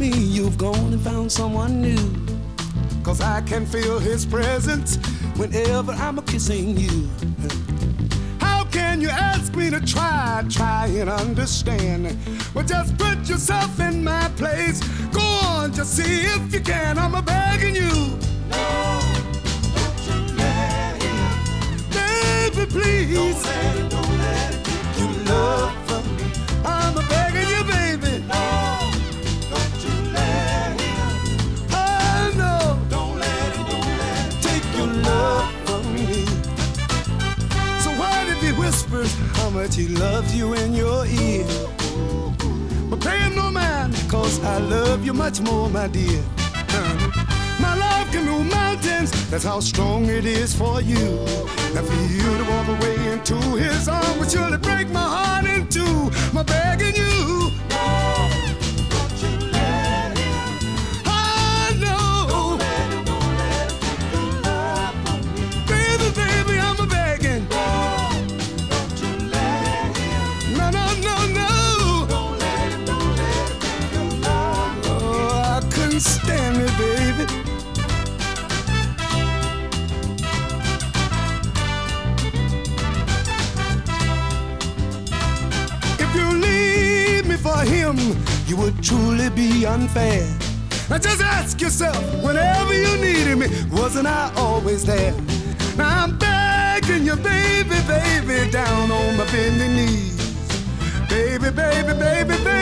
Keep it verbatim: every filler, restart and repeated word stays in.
me you've gone and found someone new. Cause I can feel his presence whenever I'm kissing you. How can you ask me to try, try and understand? Well, just put yourself in my place. Go on, just see if you can. I'm a begging you. No, don't you let him. Baby, please. Don't let him, don't let him. You love from me. I'm a begging you, baby. No, don't you let him. Oh, no. Don't let him, don't let him. Take your love from me. So what if he whispers how much he loves you in your ear? But pay him no mind, cause I love you much more, my dear. Uh, my love can move mountains, that's how strong it is for you. And for you to walk away into his arms would surely break my heart in two. My begging you. No, don't you let him. I know. Don't let him, don't let him take your love from me. Baby, baby, I'm a begging. No, don't you let him. No, no, no, no. Don't let him, don't let him take your love from me. Oh, I couldn't stand it, baby. For him, you would truly be unfair. Now just ask yourself, whenever you needed me, wasn't I always there? Now I'm begging you, baby, baby, down on my bending knees. Baby, baby, baby, baby.